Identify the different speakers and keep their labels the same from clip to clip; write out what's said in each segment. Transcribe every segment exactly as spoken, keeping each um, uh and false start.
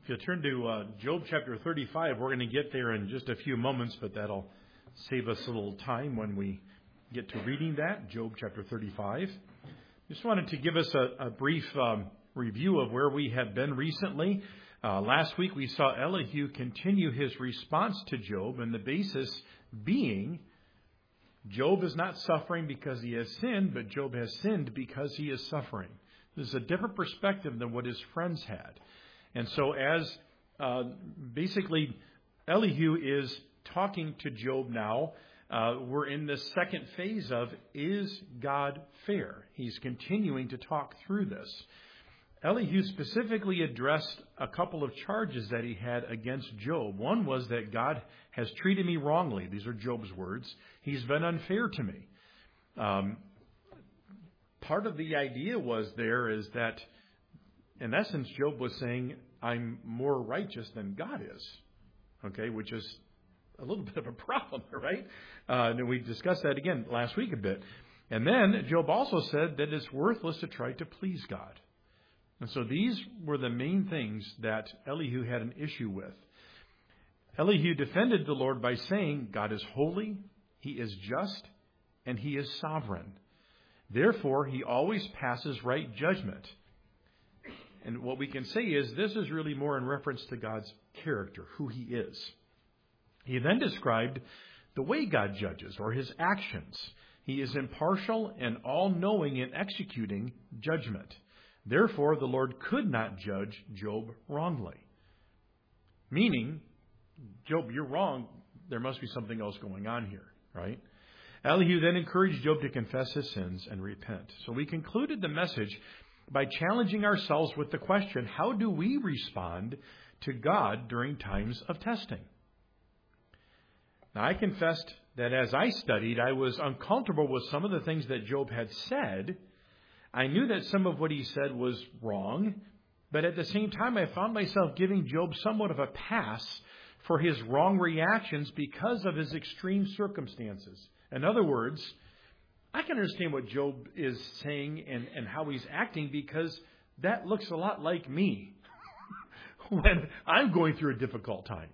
Speaker 1: If you'll turn to uh, Job chapter thirty-five, we're going to get there in just a few moments, but that'll save us a little time when we get to reading that. Job chapter thirty-five. Just wanted to give us a, a brief um, review of where we have been recently. Uh, last week we saw Elihu continue his response to Job, and the basis being Job is not suffering because he has sinned, but Job has sinned because he is suffering. This is a different perspective than what his friends had. And so as uh, basically Elihu is talking to Job now, uh, we're in the second phase of, is God fair? He's continuing to talk through this. Elihu specifically addressed a couple of charges that he had against Job. One was that God has treated me wrongly. These are Job's words. He's been unfair to me. Um, part of the idea was there is that, in essence, Job was saying, I'm more righteous than God is, okay, which is a little bit of a problem, right? Uh, and we discussed that again last week a bit. And then Job also said that it's worthless to try to please God. And so these were the main things that Elihu had an issue with. Elihu defended the Lord by saying, God is holy, He is just, and He is sovereign. Therefore, He always passes right judgment. And what we can say is this is really more in reference to God's character, who He is. He then described the way God judges, or His actions. He is impartial and all-knowing in executing judgment. Therefore, the Lord could not judge Job wrongly. Meaning, Job, you're wrong. There must be something else going on here, right? Elihu then encouraged Job to confess his sins and repent. So we concluded the message by challenging ourselves with the question, how do we respond to God during times of testing? Now, I confessed that as I studied, I was uncomfortable with some of the things that Job had said. I knew that some of what he said was wrong, but at the same time, I found myself giving Job somewhat of a pass for his wrong reactions because of his extreme circumstances. In other words, I can understand what Job is saying and, and how he's acting because that looks a lot like me when I'm going through a difficult time.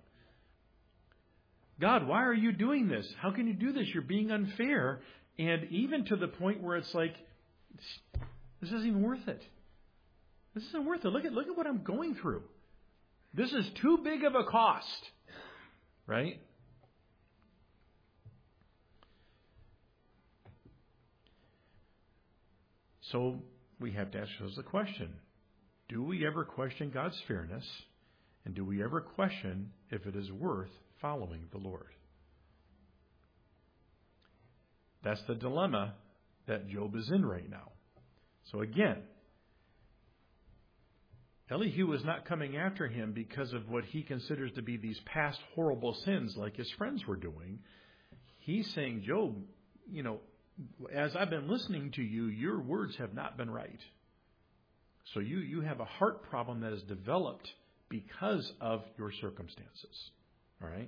Speaker 1: God, why are you doing this? How can you do this? You're being unfair. And even to the point where it's like, this isn't even worth it. This isn't worth it. Look at, look at what I'm going through. This is too big of a cost. Right? So we have to ask ourselves the question, do we ever question God's fairness? And do we ever question if it is worth following the Lord? That's the dilemma that Job is in right now. So again, Elihu is not coming after him because of what he considers to be these past horrible sins like his friends were doing. He's saying, Job, you know, as I've been listening to you, your words have not been right. So you, you have a heart problem that has developed because of your circumstances. All right?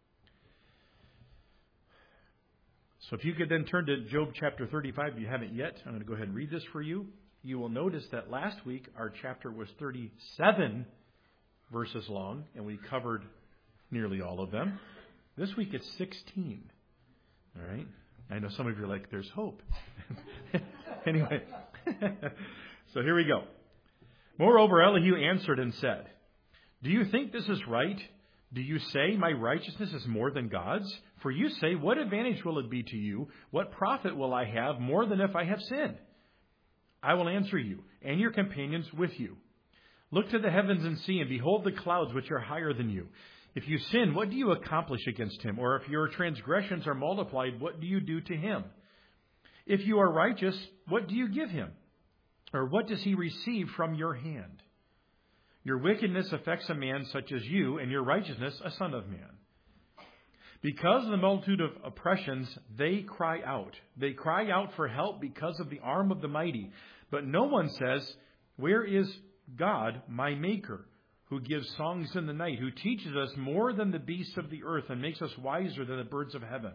Speaker 1: So if you could then turn to Job chapter thirty-five, if you haven't yet, I'm going to go ahead and read this for you. You will notice that last week our chapter was thirty-seven verses long, and we covered nearly all of them. This week it's sixteen. All right? I know some of you are like, there's hope. Anyway, so here we go. Moreover, Elihu answered and said, do you think this is right? Do you say my righteousness is more than God's? For you say, what advantage will it be to you? What profit will I have more than if I have sinned? I will answer you, and your companions with you. Look to the heavens and see, and behold the clouds which are higher than you. If you sin, what do you accomplish against him? Or if your transgressions are multiplied, what do you do to him? If you are righteous, what do you give him? Or what does he receive from your hand? Your wickedness affects a man such as you, and your righteousness a son of man. Because of the multitude of oppressions, they cry out. They cry out for help because of the arm of the mighty. But no one says, where is God, my maker, who gives songs in the night, who teaches us more than the beasts of the earth and makes us wiser than the birds of heaven?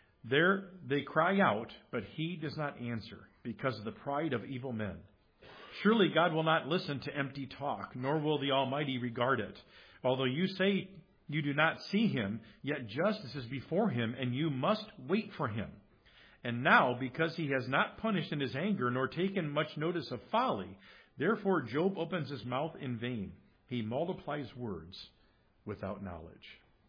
Speaker 1: There they cry out, but he does not answer because of the pride of evil men. Surely God will not listen to empty talk, nor will the Almighty regard it. Although you say you do not see him, yet justice is before him, and you must wait for him. And now, because he has not punished in his anger, nor taken much notice of folly, therefore Job opens his mouth in vain. He multiplies words without knowledge.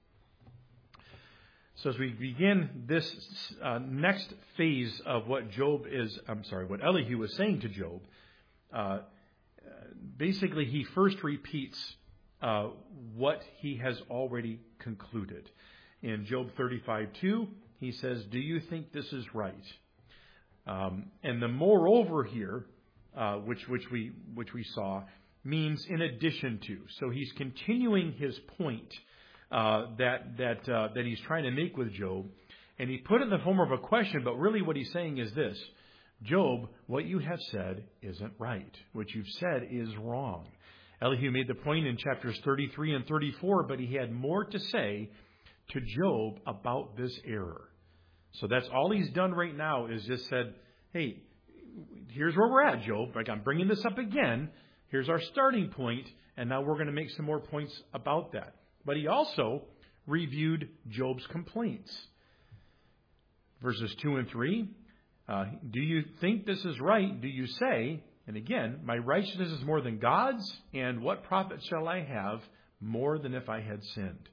Speaker 1: So as we begin this uh, next phase of what Job is, I'm sorry, what Elihu was saying to Job, uh, basically he first repeats uh, what he has already concluded. In Job thirty-five two, he says, "Do you think this is right?" Um, and the moreover here, uh, which which we which we saw, means in addition to. So he's continuing his point uh, that that uh, that he's trying to make with Job, and he put it in the form of a question. But really, what he's saying is this: Job, what you have said isn't right. What you've said is wrong. Elihu made the point in chapters thirty-three and thirty-four, but he had more to say to Job about this error. So that's all he's done right now, is just said, hey, here's where we're at, Job. Like, I'm bringing this up again. Here's our starting point, and now we're going to make some more points about that. But he also reviewed Job's complaints. Verses two and three, uh, do you think this is right? Do you say, and again, my righteousness is more than God's, and what profit shall I have more than if I had sinned?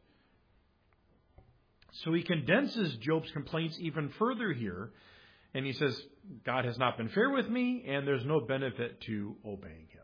Speaker 1: So he condenses Job's complaints even further here, and he says, God has not been fair with me, and there's no benefit to obeying him.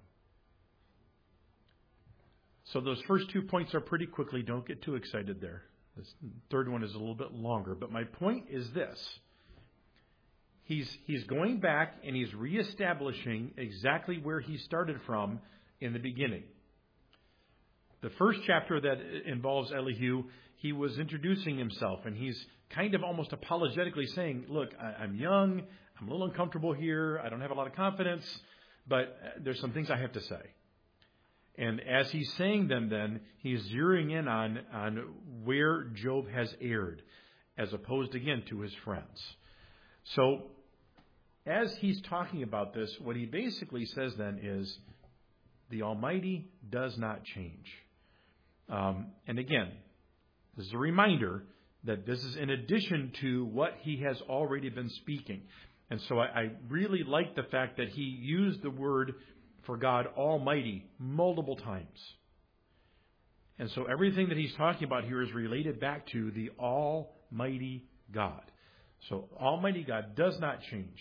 Speaker 1: So those first two points are pretty quickly. Don't get too excited there. This third one is a little bit longer. But my point is this. He's, he's going back and he's reestablishing exactly where he started from in the beginning. The first chapter that involves Elihu, he was introducing himself, and he's kind of almost apologetically saying, look, I, I'm young, I'm a little uncomfortable here, I don't have a lot of confidence, but there's some things I have to say. And as he's saying them then, he's zeroing in on, on where Job has erred, as opposed again to his friends. So as he's talking about this, what he basically says then is, the Almighty does not change. Um, and again, this is a reminder that this is in addition to what he has already been speaking. And so I, I really like the fact that he used the word for God Almighty multiple times. And so everything that he's talking about here is related back to the Almighty God. So Almighty God does not change.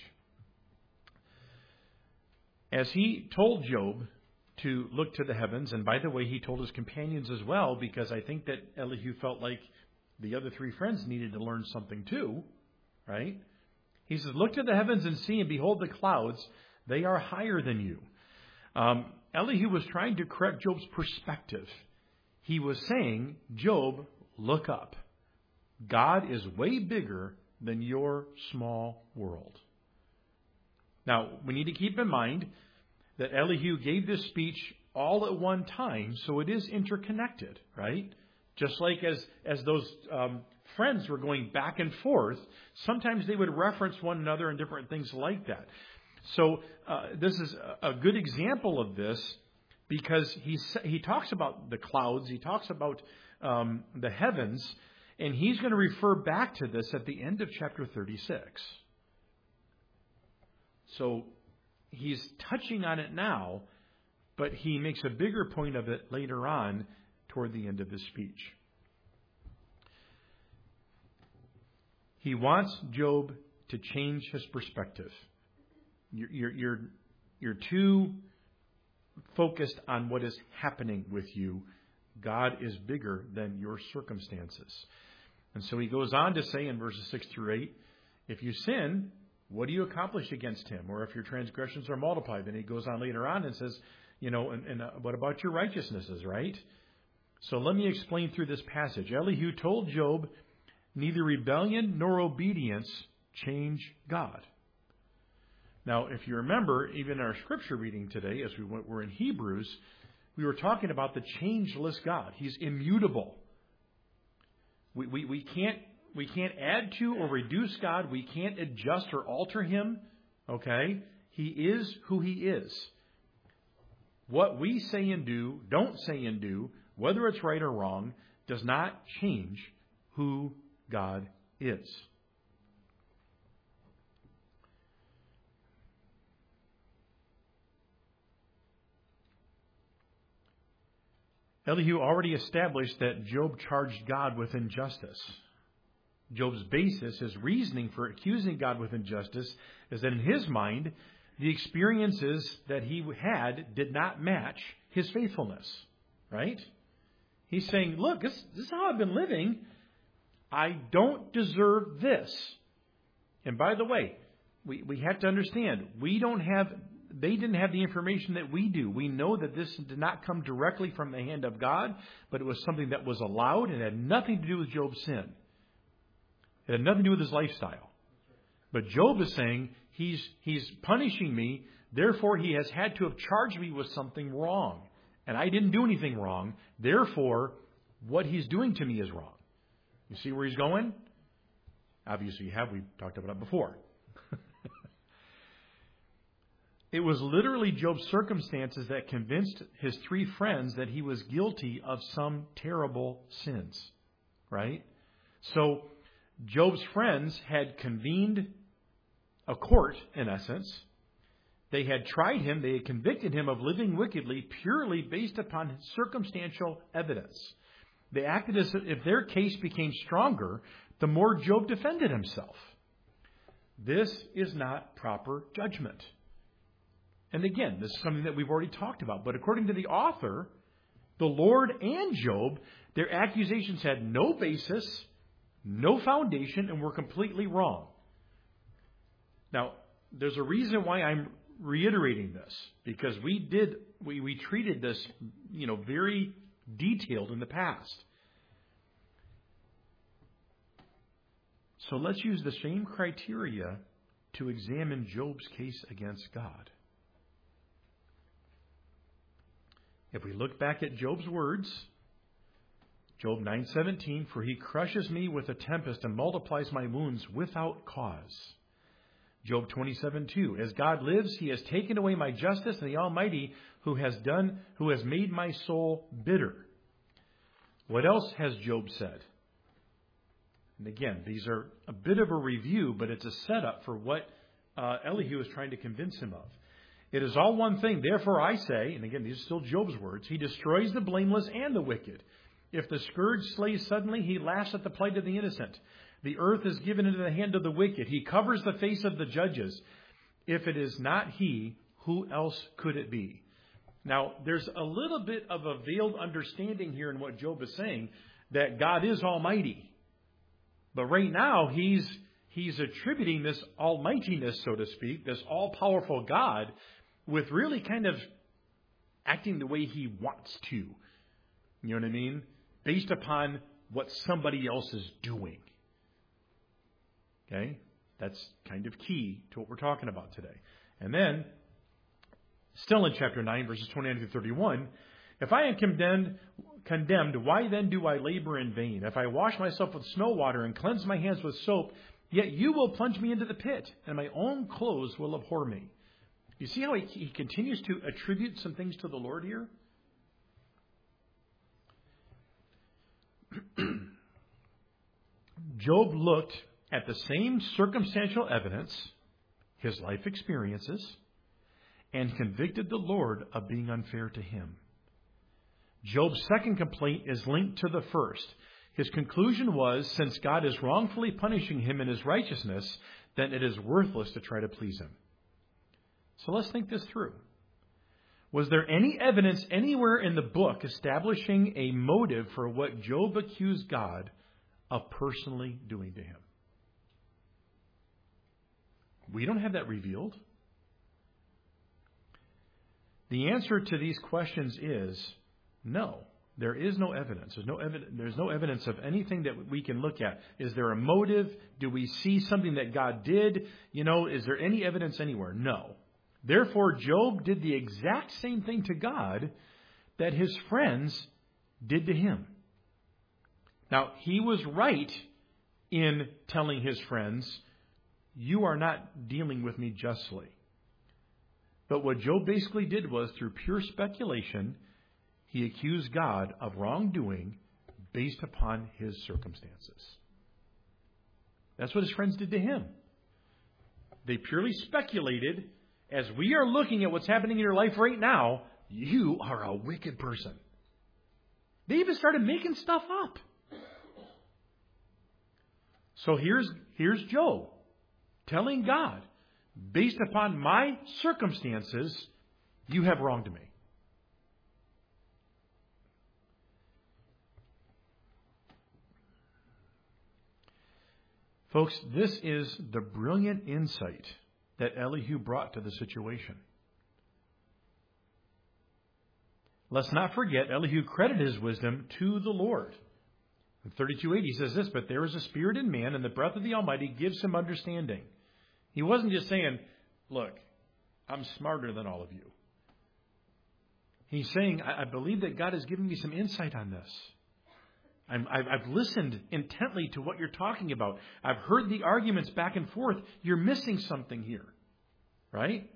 Speaker 1: As he told Job to look to the heavens, and by the way, he told his companions as well, because I think that Elihu felt like the other three friends needed to learn something too, right? He says, look to the heavens and see, and behold the clouds, they are higher than you. Um, Elihu was trying to correct Job's perspective. He was saying, Job, look up. God is way bigger than your small world. Now, we need to keep in mind that Elihu gave this speech all at one time, so it is interconnected, right? Just like as, as those um, friends were going back and forth, sometimes they would reference one another and different things like that. So uh, this is a good example of this, because he he talks about the clouds, he talks about um, the heavens, and he's going to refer back to this at the end of chapter thirty-six. So he's touching on it now, but he makes a bigger point of it later on toward the end of his speech. He wants Job to change his perspective. You're, you're, you're, you're too focused on what is happening with you. God is bigger than your circumstances. And so he goes on to say in verses six through eight, if you sin, what do you accomplish against him? Or if your transgressions are multiplied. Then he goes on later on and says, you know, and, and uh, what about your righteousnesses, right? So let me explain through this passage. Elihu told Job, neither rebellion nor obedience change God. Now, if you remember, even in our scripture reading today, as we were in Hebrews, we were talking about the changeless God. He's immutable. We, we, we can't we can't add to or reduce God. We can't adjust or alter him. Okay? He is who he is. what we say and do, don't say and do, whether it's right or wrong, does not change who God is. Elihu already established that Job charged God with injustice. Job's basis, his reasoning for accusing God with injustice, is that in his mind, the experiences that he had did not match his faithfulness. Right? He's saying, look, this, this is how I've been living. I don't deserve this. And by the way, we, we have to understand, we don't have, they didn't have the information that we do. We know that this did not come directly from the hand of God, but it was something that was allowed and had nothing to do with Job's sin. It had nothing to do with his lifestyle. But Job is saying, he's, he's punishing me, therefore he has had to have charged me with something wrong. And I didn't do anything wrong. Therefore, what he's doing to me is wrong. You see where he's going? Obviously you have. We've talked about it before. It was literally Job's circumstances that convinced his three friends that he was guilty of some terrible sins. Right? So, Job's friends had convened a court, in essence. They had tried him. They had convicted him of living wickedly purely based upon circumstantial evidence. They acted as if their case became stronger, the more Job defended himself. This is not proper judgment. And again, this is something that we've already talked about. But according to the author, the Lord and Job, their accusations had no basis, no foundation, and were completely wrong. Now, there's a reason why I'm reiterating this, because we did, we, we treated this, you know, very detailed in the past. So let's use the same criteria to examine Job's case against God. If we look back at Job's words, Job nine seventeen, for he crushes me with a tempest and multiplies my wounds without cause. Job twenty-seven two, as God lives, he has taken away my justice, and the Almighty who has done, who has made my soul bitter. What else has Job said? And again, these are a bit of a review, but it's a setup for what uh, Elihu is trying to convince him of. It is all one thing. Therefore I say, and again, these are still Job's words, he destroys the blameless and the wicked. If the scourge slays suddenly, he laughs at the plight of the innocent. The earth is given into the hand of the wicked. He covers the face of the judges. If it is not he, who else could it be? Now, there's a little bit of a veiled understanding here in what Job is saying, that God is almighty. But right now, he's he's attributing this almightiness, so to speak, this all-powerful God, with really kind of acting the way he wants to. You know what I mean? Based upon what somebody else is doing. Okay? That's kind of key to what we're talking about today. And then, still in chapter nine, verses twenty-nine through thirty-one, if I am condemned, condemned, why then do I labor in vain? If I wash myself with snow water and cleanse my hands with soap, yet you will plunge me into the pit, and my own clothes will abhor me. You see how he, he continues to attribute some things to the Lord here? Job looked at the same circumstantial evidence, his life experiences, and convicted the Lord of being unfair to him. Job's second complaint is linked to the first. His conclusion was, since God is wrongfully punishing him in his righteousness, then it is worthless to try to please him. So let's think this through. Was there any evidence anywhere in the book establishing a motive for what Job accused God of personally doing to him? We don't have that revealed. The answer to these questions is no. There is no evidence. There's no evidence. There's no evidence of anything that we can look at. Is there a motive? Do we see something that God did? You know, is there any evidence anywhere? No. Therefore, Job did the exact same thing to God that his friends did to him. Now, he was right in telling his friends, you are not dealing with me justly. But what Job basically did was, through pure speculation, he accused God of wrongdoing based upon his circumstances. That's what his friends did to him. They purely speculated, as we are looking at what's happening in your life right now, you are a wicked person. They even started making stuff up. So here's, here's Job telling God, based upon my circumstances, you have wronged me. Folks, this is the brilliant insight that Elihu brought to the situation. Let's not forget, Elihu credited his wisdom to the Lord. In thirty-two eight, he says this, but there is a spirit in man, and the breath of the Almighty gives him understanding. He wasn't just saying, look, I'm smarter than all of you. He's saying, I, I believe that God has given me some insight on this. I'm, I've, I've listened intently to what you're talking about. I've heard the arguments back and forth. You're missing something here, right?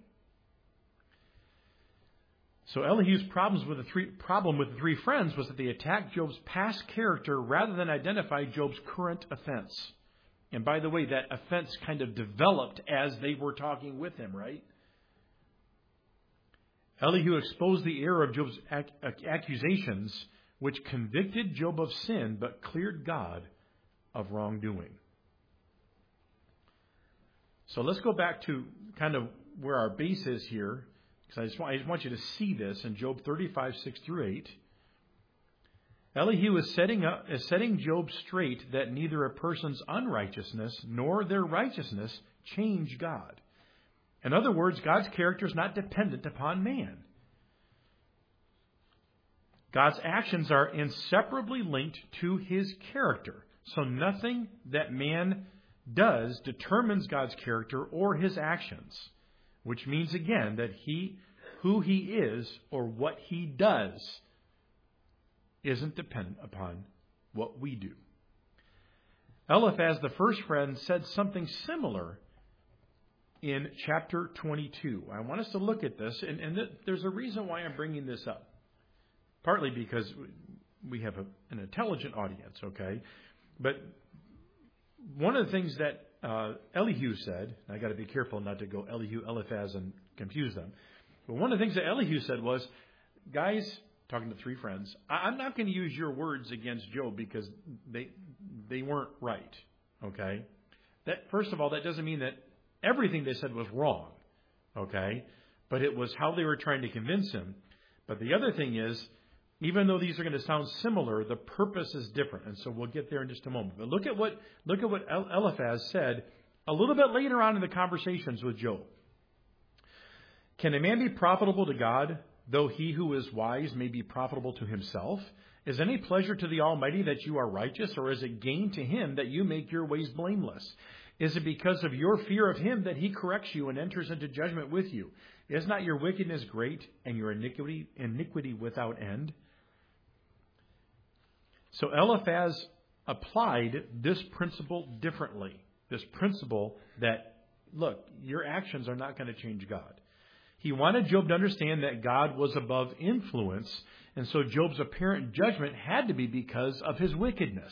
Speaker 1: So Elihu's problems with the three, problem with the three friends was that they attacked Job's past character rather than identify Job's current offense. And by the way, that offense kind of developed as they were talking with him, right? Elihu exposed the error of Job's ac- accusations, which convicted Job of sin but cleared God of wrongdoing. So let's go back to kind of where our base is here, because I just want, I just want you to see this in Job thirty-five, six through eight. Elihu is setting up, is setting Job straight that neither a person's unrighteousness nor their righteousness change God. In other words, God's character is not dependent upon man. God's actions are inseparably linked to his character. So nothing that man does determines God's character or his actions, which means again that he, who he is or what he does isn't dependent upon what we do. Eliphaz, the first friend, said something similar in chapter twenty-two. I want us to look at this, and, and th- there's a reason why I'm bringing this up. Partly because we have a, an intelligent audience, okay? But one of the things that uh, Elihu said, and I got to be careful not to go Elihu, Eliphaz, and confuse them. But one of the things that Elihu said was, guys, talking to three friends, I- I'm not going to use your words against Job because they they weren't right, okay? That first of all, that doesn't mean that everything they said was wrong, okay? But it was how they were trying to convince him. But the other thing is, even though these are going to sound similar, the purpose is different. And so we'll get there in just a moment. But look at what look at what Eliphaz said a little bit later on in the conversations with Job. Can a man be profitable to God, though he who is wise may be profitable to himself? Is any pleasure to the Almighty that you are righteous, or is it gain to him that you make your ways blameless? Is it because of your fear of him that he corrects you and enters into judgment with you? Is not your wickedness great and your iniquity iniquity without end? So Eliphaz applied this principle differently. This principle that, look, your actions are not going to change God. He wanted Job to understand that God was above influence, and so Job's apparent judgment had to be because of his wickedness.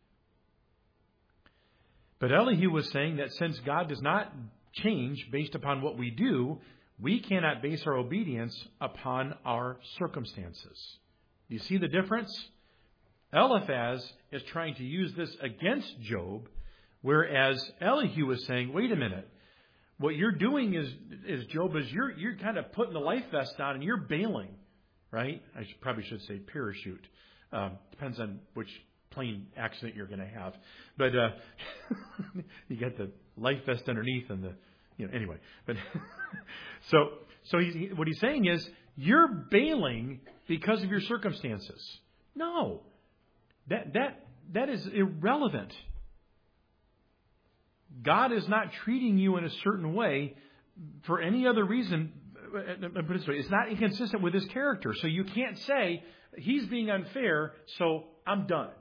Speaker 1: But Elihu was saying that since God does not change based upon what we do, we cannot base our obedience upon our circumstances. Do you see the difference? Eliphaz is trying to use this against Job, whereas Elihu is saying, wait a minute, what you're doing is, is Job, is you're you're kind of putting the life vest on and you're bailing, right? I should, probably should say parachute. Um, depends on which plane accident you're going to have. But uh, you got the life vest underneath and the, you know, anyway. But so so he's, what he's saying is, you're bailing because of your circumstances. No. That that that is irrelevant. God is not treating you in a certain way for any other reason. Put it this way, it's not inconsistent with his character. So you can't say he's being unfair, so I'm done.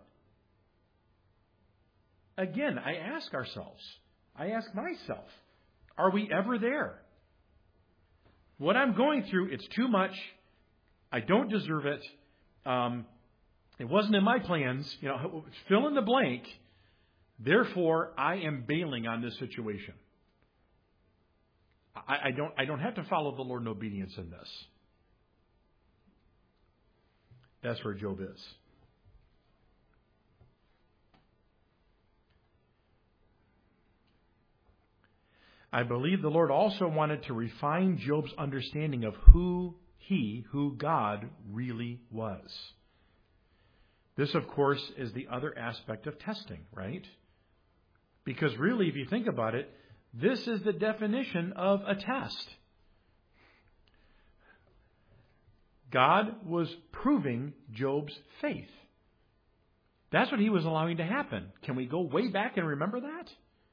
Speaker 1: Again, I ask ourselves, I ask myself, are we ever there? What I'm going through, it's too much. I don't deserve it. Um, it wasn't in my plans. You know, fill in the blank. Therefore, I am bailing on this situation. I, I don't. I don't have to follow the Lord in obedience in this. That's where Job is. I believe the Lord also wanted to refine Job's understanding of who he, who God really was. This, of course, is the other aspect of testing, right? Because really, if you think about it, this is the definition of a test. God was proving Job's faith. That's what he was allowing to happen. Can we go way back and remember that?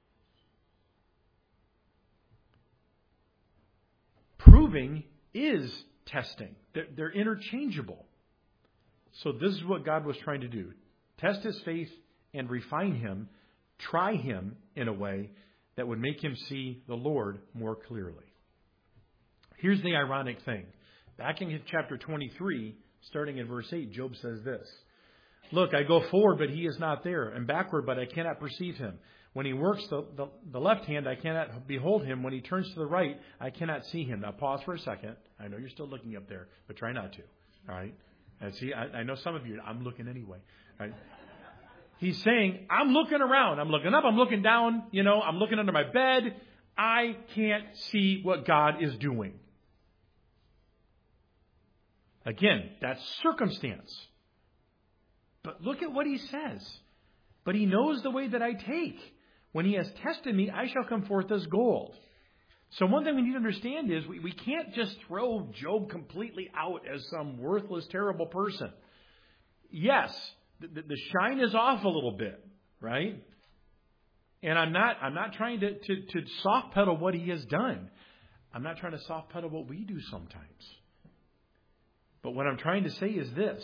Speaker 1: Proving is testing. They're, they're interchangeable. So this is what God was trying to do. Test his faith and refine him. Try him in a way that would make him see the Lord more clearly. Here's the ironic thing. Back in chapter twenty-three, starting in verse eight, Job says this. Look, I go forward, but he is not there, and backward, but I cannot perceive him. When he works the, the, the left hand, I cannot behold him. When he turns to the right, I cannot see him. Now pause for a second. I know you're still looking up there, but try not to. All right? And see, I, I know some of you, I'm looking anyway. All right? He's saying, I'm looking around. I'm looking up. I'm looking down. You know, I'm looking under my bed. I can't see what God is doing. Again, that's circumstance. But look at what he says. But he knows the way that I take. When he has tested me, I shall come forth as gold. So one thing we need to understand is we, we can't just throw Job completely out as some worthless, terrible person. Yes, the, the shine is off a little bit, right? And I'm not I'm not trying to, to, to soft pedal what he has done. I'm not trying to soft pedal what we do sometimes. But what I'm trying to say is this.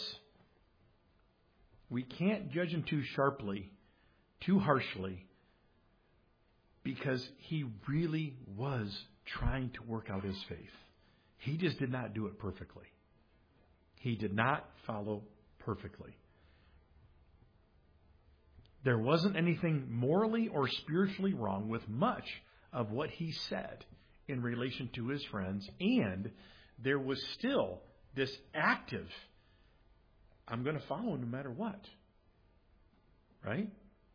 Speaker 1: We can't judge him too sharply, too harshly, because he really was trying to work out his faith. He just did not do it perfectly. He did not follow perfectly. There wasn't anything morally or spiritually wrong with much of what he said in relation to his friends, and there was still this active, I'm going to follow him no matter what. Right?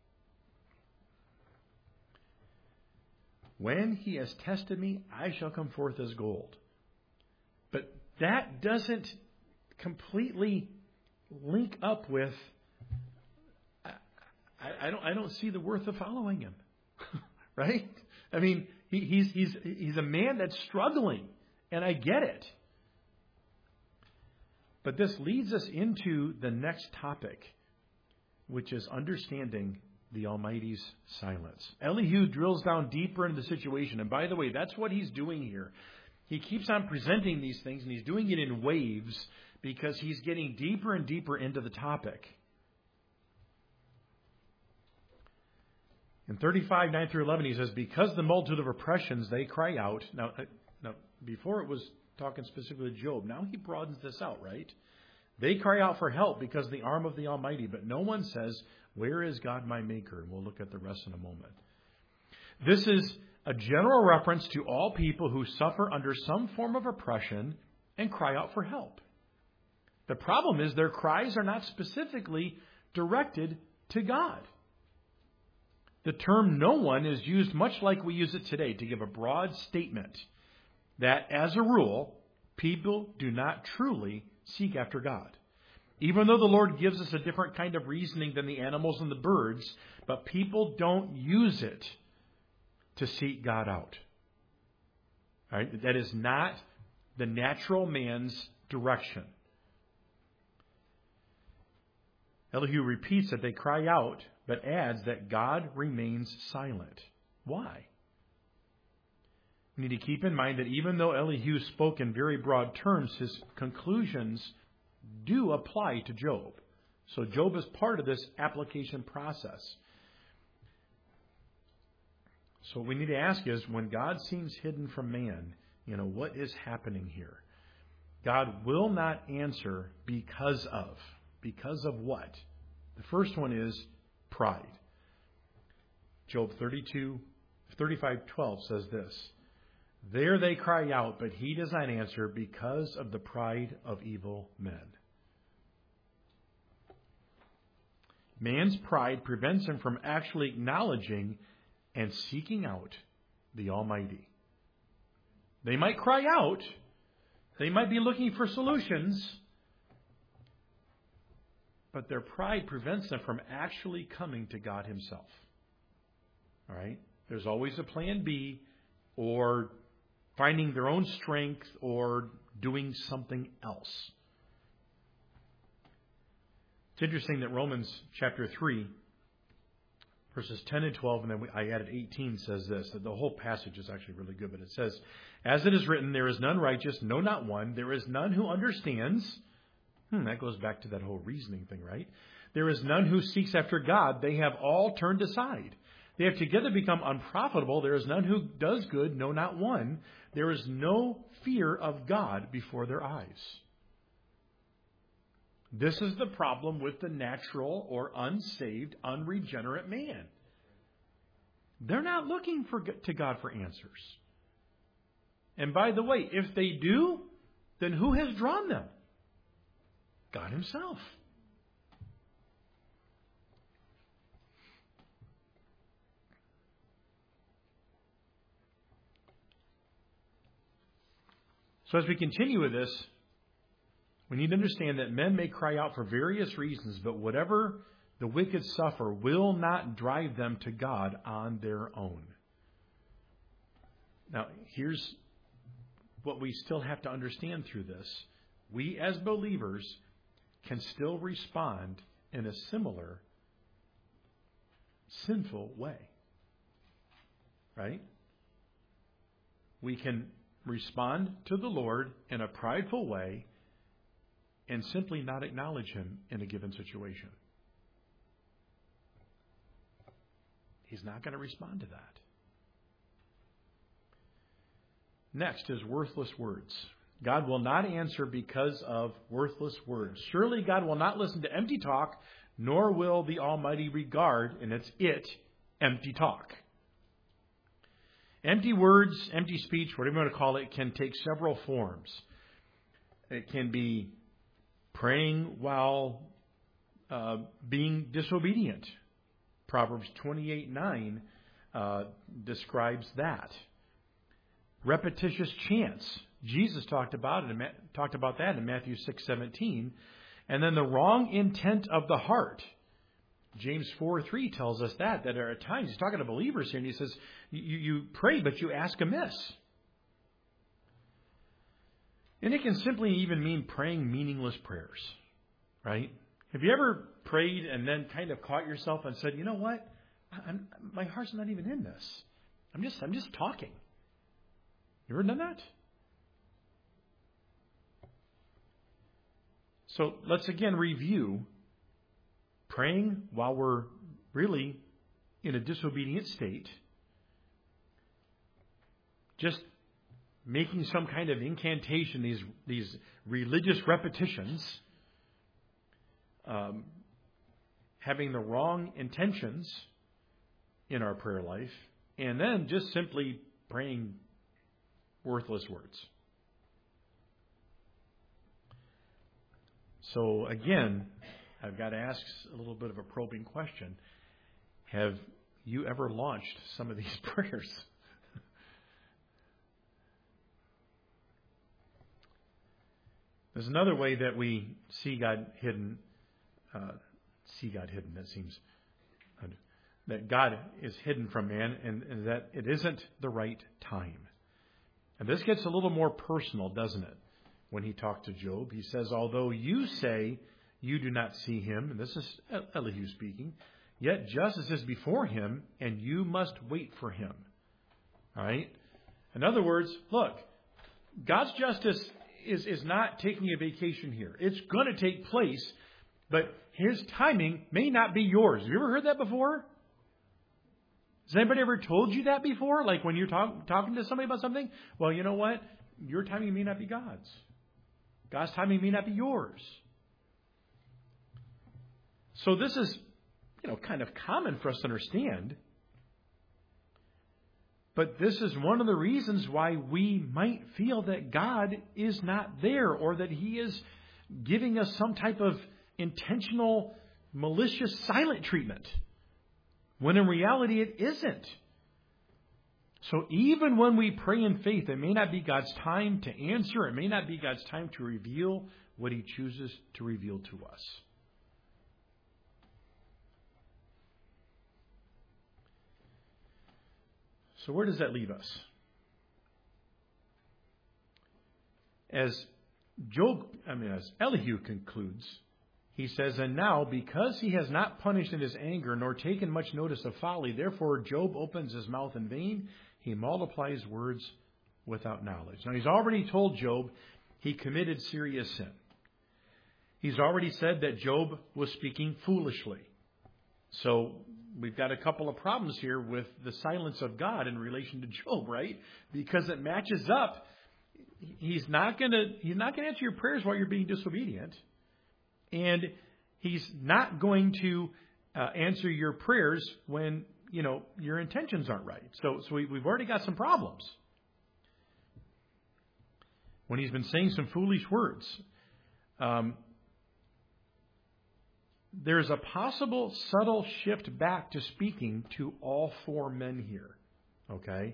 Speaker 1: When he has tested me, I shall come forth as gold. But that doesn't completely link up with, I, I, don't, I don't see the worth of following him. Right? I mean, he, he's, he's, he's a man that's struggling, and I get it. But this leads us into the next topic, which is understanding the Almighty's silence. Elihu drills down deeper into the situation. And by the way, that's what he's doing here. He keeps on presenting these things, and he's doing it in waves because he's getting deeper and deeper into the topic. In thirty-five, nine through eleven, he says, because the multitude of oppressions, they cry out. Now, now before it was talking specifically to Job. Now he broadens this out, right? They cry out for help because of the arm of the Almighty, but no one says, where is God my Maker? And we'll look at the rest in a moment. This is a general reference to all people who suffer under some form of oppression and cry out for help. The problem is their cries are not specifically directed to God. The term no one is used much like we use it today to give a broad statement that, as a rule, people do not truly seek after God. Even though the Lord gives us a different kind of reasoning than the animals and the birds, but people don't use it to seek God out. All right? That is not the natural man's direction. Elihu repeats that they cry out, but adds that God remains silent. Why? We need to keep in mind that even though Elihu spoke in very broad terms, his conclusions do apply to Job. So Job is part of this application process. So what we need to ask is, when God seems hidden from man, You know, what is happening here? God will not answer because of. Because of what? The first one is pride. Job thirty-two, thirty-five twelve says this. There they cry out, but he does not answer because of the pride of evil men. Man's pride prevents him from actually acknowledging and seeking out the Almighty. They might cry out. They might be looking for solutions. But their pride prevents them from actually coming to God Himself. All right? There's always a plan B, or finding their own strength, or doing something else. It's interesting that Romans chapter three, verses ten and twelve, and then we, I added eighteen, says this, that the whole passage is actually really good, but it says, as it is written, there is none righteous, no, not one. There is none who understands. Hmm, that goes back to that whole reasoning thing, right? There is none who seeks after God. They have all turned aside. They have together become unprofitable. There is none who does good, no, not one. There is no fear of God before their eyes. This is the problem with the natural or unsaved, unregenerate man. They're not looking for, to God for answers. And by the way, if they do, then who has drawn them? God Himself. So as we continue with this, we need to understand that men may cry out for various reasons, but whatever the wicked suffer will not drive them to God on their own. Now, here's what we still have to understand through this. We as believers can still respond in a similar sinful way. Right? We can respond to the Lord in a prideful way and simply not acknowledge Him in a given situation. He's not going to respond to that. Next is worthless words. God will not answer because of worthless words. Surely God will not listen to empty talk, nor will the Almighty regard, and it's it, empty talk. Empty words, empty speech, whatever you want to call it, can take several forms. It can be praying while uh, being disobedient. Proverbs twenty-eight nine uh, describes that. Repetitious chants. Jesus talked about it. Talked about that in Matthew six seventeen. And then the wrong intent of the heart. James four three tells us that, that there are times, he's talking to believers here, and he says, you, you pray, but you ask amiss. And it can simply even mean praying meaningless prayers, right? Have you ever prayed and then kind of caught yourself and said, you know what? I'm, my heart's not even in this. I'm just, I'm just talking. You ever done that? So let's again review. Praying while we're really in a disobedient state. Just making some kind of incantation, these, these religious repetitions. Um, having the wrong intentions in our prayer life. And then just simply praying worthless words. So again, I've got to ask a little bit of a probing question. Have you ever launched some of these prayers? There's another way that we see God hidden. Uh, see God hidden, that seems... that God is hidden from man, and, and that it isn't the right time. And this gets a little more personal, doesn't it? When he talked to Job, he says, although you say you do not see him, and this is Elihu speaking, yet justice is before him, and you must wait for him. All right? In other words, look, God's justice is, is not taking a vacation here. It's going to take place, but his timing may not be yours. Have you ever heard that before? Has anybody ever told you that before? Like when you're talk, talking to somebody about something? Well, you know what? your timing may not be God's. God's timing may not be yours. So this is, you know, kind of common for us to understand. But this is one of the reasons why we might feel that God is not there, or that He is giving us some type of intentional, malicious, silent treatment, when in reality it isn't. So even when we pray in faith, it may not be God's time to answer. It may not be God's time to reveal what He chooses to reveal to us. So where does that leave us? As Job, I mean, as Elihu concludes, he says, "And now, because he has not punished in his anger, nor taken much notice of folly, therefore Job opens his mouth in vain. He multiplies words without knowledge." Now, he's already told Job he committed serious sin. He's already said that Job was speaking foolishly. So we've got a couple of problems here with the silence of God in relation to Job, right? Because it matches up. He's not going to he's not going to answer your prayers while you're being disobedient. And He's not going to uh, answer your prayers when, you know, your intentions aren't right. So, so we, we've already got some problems. When he's been saying some foolish words. Um, there's a possible subtle shift back to speaking to all four men here. Okay?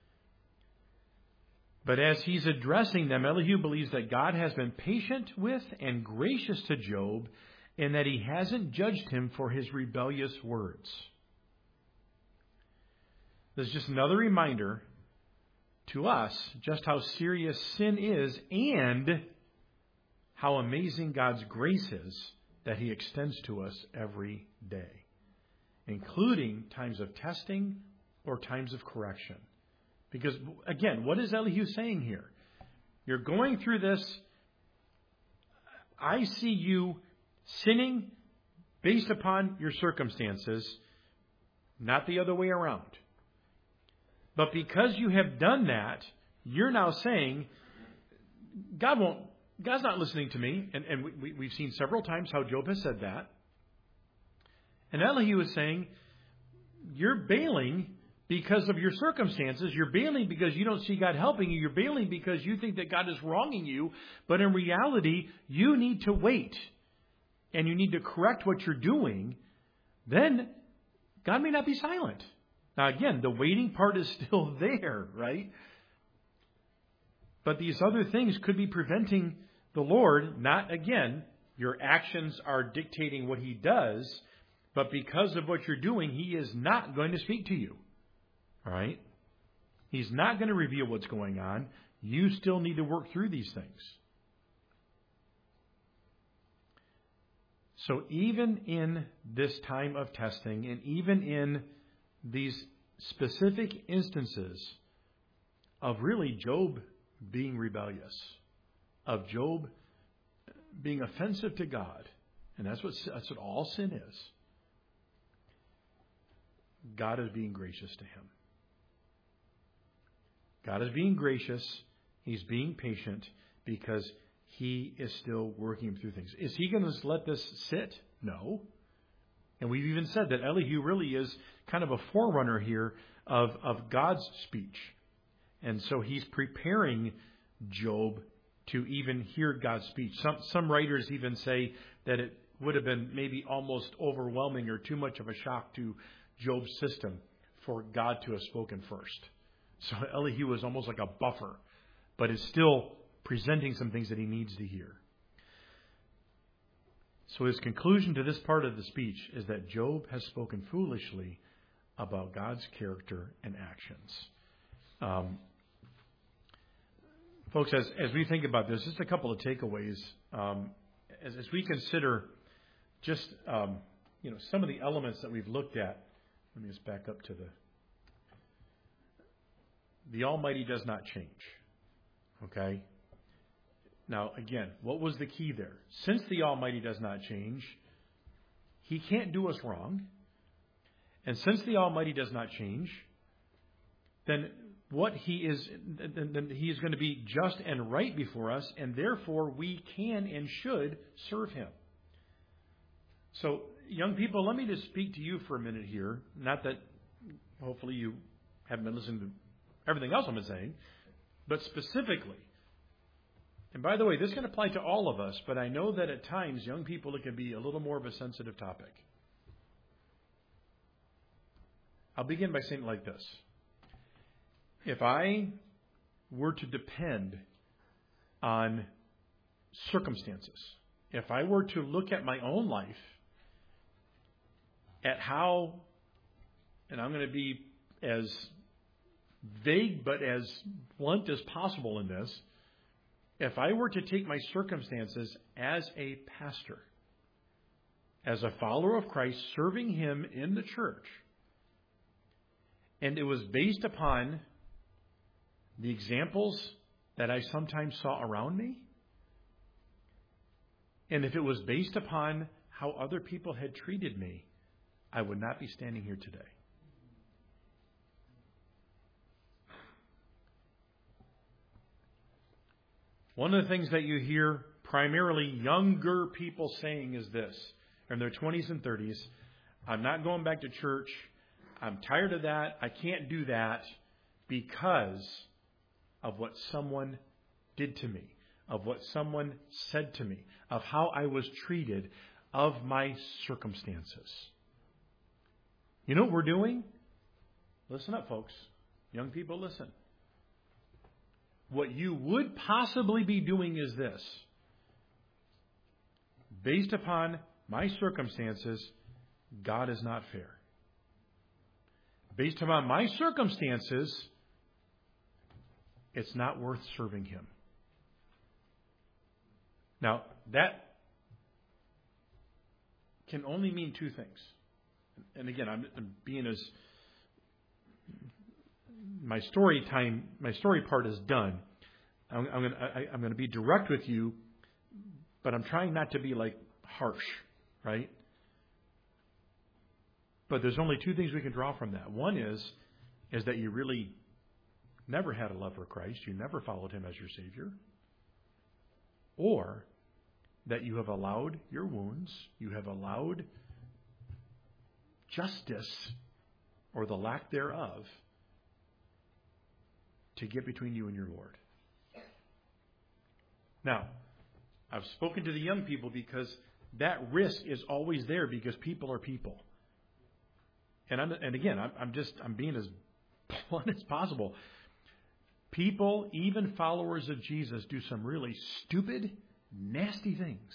Speaker 1: But as he's addressing them, Elihu believes that God has been patient with and gracious to Job, and that He hasn't judged him for his rebellious words. There's just another reminder to us just how serious sin is and how amazing God's grace is that He extends to us every day, including times of testing or times of correction. Because, again, what is Elihu saying here? You're going through this. I see you sinning based upon your circumstances, not the other way around. But because you have done that, you're now saying, God won't, God's not listening to me. And, and we, we've seen several times how Job has said that. And Elihu is saying, you're bailing because of your circumstances. You're bailing because you don't see God helping you. You're bailing because you think that God is wronging you. But in reality, you need to wait. And you need to correct what you're doing. Then God may not be silent. Now again, the waiting part is still there, right? But these other things could be preventing the Lord. Not, again, your actions are dictating what He does. But because of what you're doing, He is not going to speak to you. All right? He's not going to reveal what's going on. You still need to work through these things. So even in this time of testing, and even in these specific instances of really Job being rebellious, of Job being offensive to God, and that's what, that's what all sin is, God is being gracious to him. God is being gracious. He's being patient because He is still working through things. Is He going to just let this sit? No. And we've even said that Elihu really is kind of a forerunner here of, of God's speech. And so he's preparing Job to even hear God's speech. Some, some writers even say that it would have been maybe almost overwhelming or too much of a shock to Job's system for God to have spoken first. So Elihu is almost like a buffer, but is still presenting some things that he needs to hear. So his conclusion to this part of the speech is that Job has spoken foolishly about God's character and actions. Um, folks, as, as we think about this, just a couple of takeaways. Um, as, as we consider just um, you know some of the elements that we've looked at. Let me just back up to the... The Almighty does not change. Okay? Now, again, what was the key there? Since the Almighty does not change, He can't do us wrong. And since the Almighty does not change, then what He is, then He is going to be just and right before us, and therefore we can and should serve Him. So, young people, let me just speak to you for a minute here. Not that hopefully you haven't been listening to everything else I've been saying, but specifically. And by the way, this can apply to all of us, but I know that at times, young people, it can be a little more of a sensitive topic. I'll begin by saying it like this. If I were to depend on circumstances, if I were to look at my own life, at how, and I'm going to be as vague but as blunt as possible in this, if I were to take my circumstances as a pastor, as a follower of Christ, serving Him in the church, and it was based upon the examples that I sometimes saw around me, and if it was based upon how other people had treated me, I would not be standing here today. One of the things that you hear primarily younger people saying is this, in their twenties and thirties, I'm not going back to church. I'm tired of that. I can't do that because of what someone did to me, of what someone said to me, of how I was treated, of my circumstances. You know what we're doing? Listen up, folks. Young people, listen. What you would possibly be doing is this. Based upon my circumstances, God is not fair. Based upon my circumstances, it's not worth serving Him. Now, that can only mean two things. And again, I'm, I'm being as my story time, my story part is done. I'm, I'm going to I'm going to be direct with you, but I'm trying not to be like harsh, right? But there's only two things we can draw from that. One is is that you really never had a love for Christ, you never followed Him as your Savior, or that you have allowed your wounds, you have allowed justice, or the lack thereof, to get between you and your Lord. Now, I've spoken to the young people because that risk is always there because people are people. And I'm, and again, I'm, I'm just I'm being as blunt as possible. People, even followers of Jesus, do some really stupid, nasty things.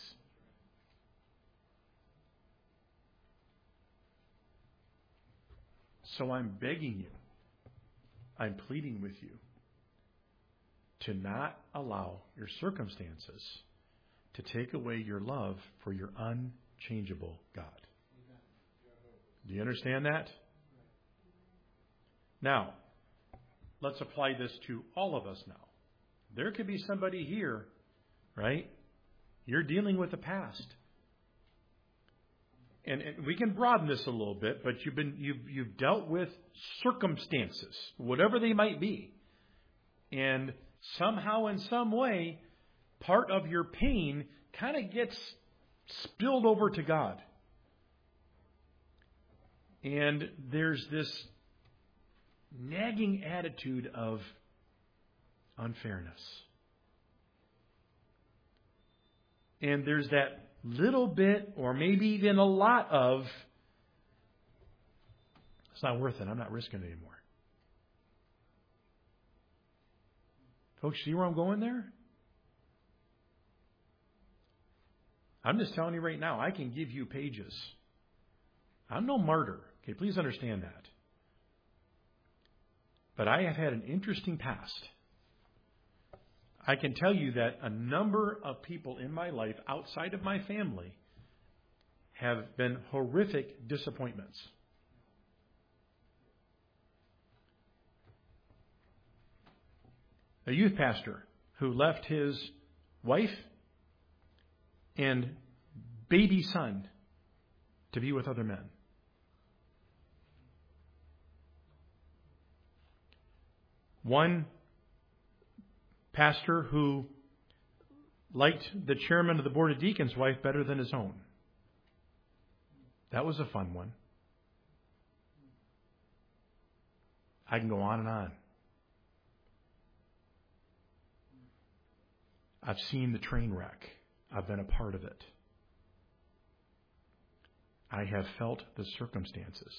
Speaker 1: So I'm begging you, I'm pleading with you to not allow your circumstances to take away your love for your unchangeable God. Do you understand that? Now, let's apply this to all of us now. There could be somebody here, right? You're dealing with the past. And, and we can broaden this a little bit, but you've been you've you've dealt with circumstances, whatever they might be. And somehow in some way, part of your pain kind of gets spilled over to God. And there's this nagging attitude of unfairness. And there's that little bit, or maybe even a lot of, it's not worth it, I'm not risking it anymore. Folks, see where I'm going there? I'm just telling you right now, I can give you pages. I'm no martyr. Okay, please understand that. But I have had an interesting past. I can tell you that a number of people in my life outside of my family have been horrific disappointments. A youth pastor who left his wife and baby son to be with other men. One pastor who liked the chairman of the Board of Deacons' wife better than his own. That was a fun one. I can go on and on. I've seen the train wreck. I've been a part of it. I have felt the circumstances.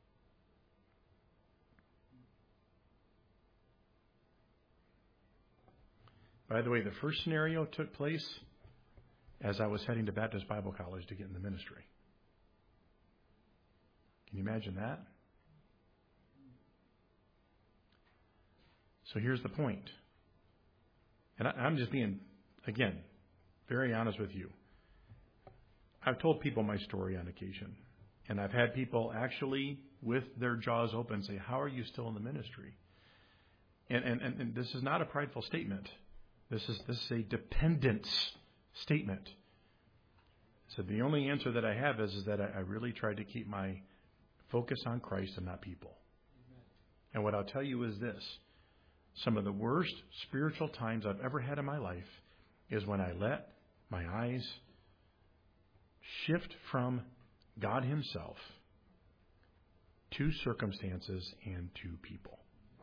Speaker 1: By the way, the first scenario took place as I was heading to Baptist Bible College to get in the ministry. Can you imagine that? So here's the point. And I, I'm just being, again, very honest with you. I've told people my story on occasion. And I've had people actually, with their jaws open, say, how are you still in the ministry? And, and, and, and this is not a prideful statement. This is, this is a dependence statement. So the only answer that I have is, is that I, I really tried to keep my focus on Christ and not people. And what I'll tell you is this. Some of the worst spiritual times I've ever had in my life is when I let my eyes shift from God Himself to circumstances and to people.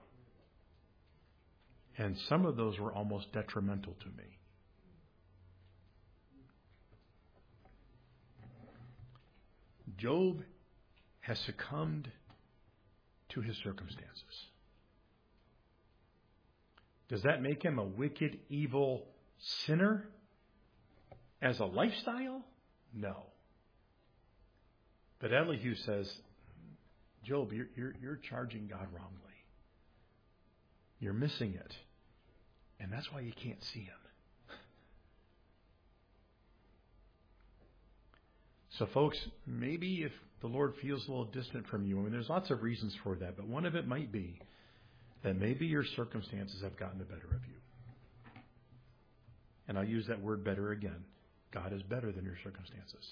Speaker 1: And some of those were almost detrimental to me. Job has succumbed to his circumstances. Does that make him a wicked, evil sinner as a lifestyle? No. But Elihu says, Job, you're, you're, you're charging God wrongly. You're missing it. And that's why you can't see Him. So folks, maybe if the Lord feels a little distant from you, I mean, there's lots of reasons for that, but one of it might be that maybe your circumstances have gotten the better of you. And I'll use that word better again. God is better than your circumstances.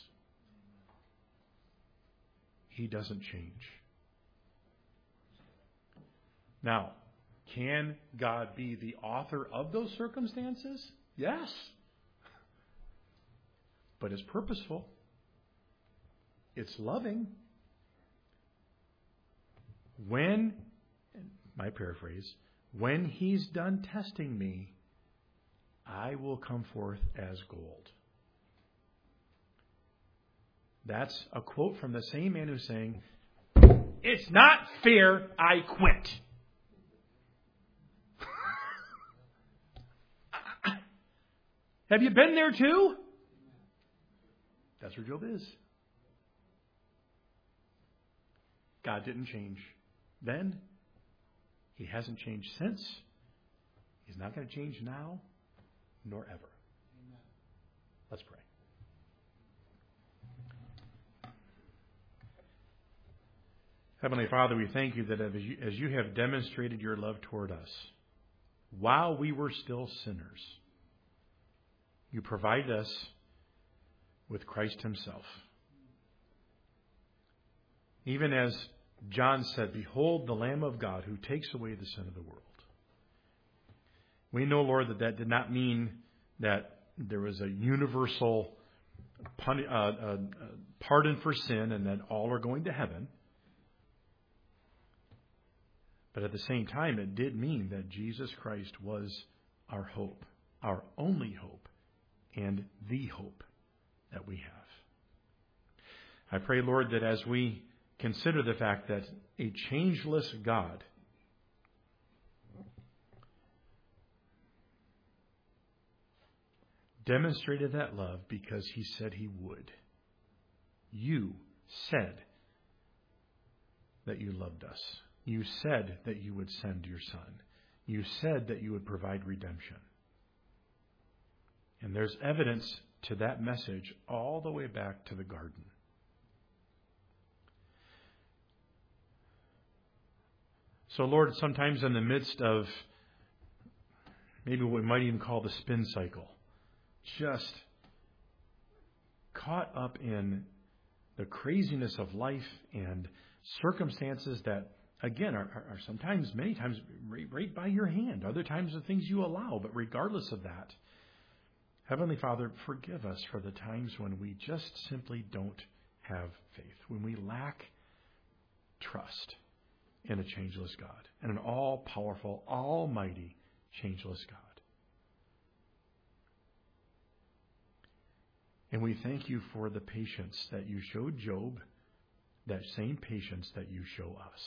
Speaker 1: He doesn't change. Now, can God be the author of those circumstances? Yes. But it's purposeful. It's loving. When, my paraphrase, when He's done testing me, I will come forth as gold. That's a quote from the same man who's saying, it's not fair, I quit. Have you been there too? That's where Job is. God didn't change then. He hasn't changed since. He's not going to change now, nor ever. Amen. Let's pray. Heavenly Father, we thank you that as you, as you have demonstrated your love toward us, while we were still sinners, you provided us with Christ Himself. Even as John said, behold the Lamb of God who takes away the sin of the world. We know, Lord, that that did not mean that there was a universal pun- uh, uh, pardon for sin and that all are going to heaven. But at the same time, it did mean that Jesus Christ was our hope, our only hope, and the hope that we have. I pray, Lord, that as we consider the fact that a changeless God demonstrated that love because He said He would. You said that you loved us. You said that you would send your Son. You said that you would provide redemption. And there's evidence to that message all the way back to the garden. So, Lord, sometimes in the midst of maybe what we might even call the spin cycle, just caught up in the craziness of life and circumstances that again, are, are, are sometimes, many times, right, right by your hand. Other times the things you allow. But regardless of that, Heavenly Father, forgive us for the times when we just simply don't have faith, when we lack trust in a changeless God, and an all-powerful, almighty, changeless God. And we thank you for the patience that you showed Job, that same patience that you show us.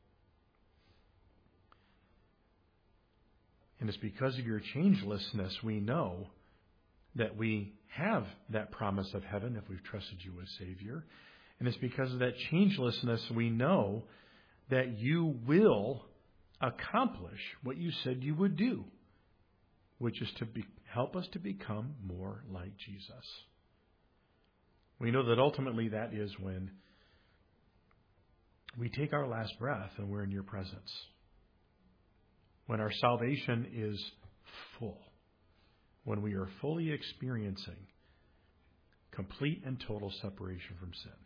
Speaker 1: And it's because of your changelessness we know that we have that promise of heaven if we've trusted you as Savior. And it's because of that changelessness we know that you will accomplish what you said you would do, which is to be, help us to become more like Jesus. We know that ultimately that is when we take our last breath and we're in your presence. When our salvation is full. When we are fully experiencing complete and total separation from sin.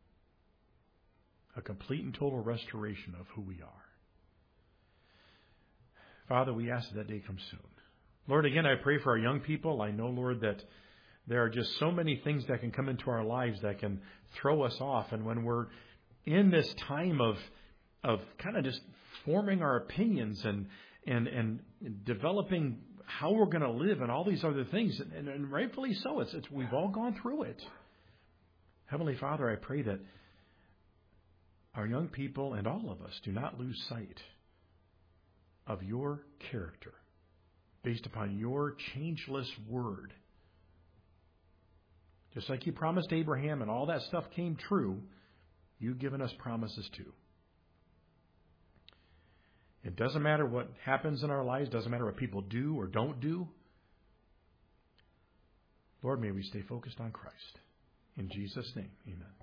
Speaker 1: A complete and total restoration of who we are. Father, we ask that that day comes soon. Lord, again, I pray for our young people. I know, Lord, that there are just so many things that can come into our lives that can throw us off. And when we're in this time of of kind of just forming our opinions and and, and developing how we're going to live and all these other things, and, and rightfully so, it's, it's we've all gone through it. Heavenly Father, I pray that our young people and all of us do not lose sight of your character based upon your changeless word. Just like you promised Abraham and all that stuff came true, you've given us promises too. It doesn't matter what happens in our lives, doesn't matter what people do or don't do. Lord, may we stay focused on Christ. In Jesus' name, amen.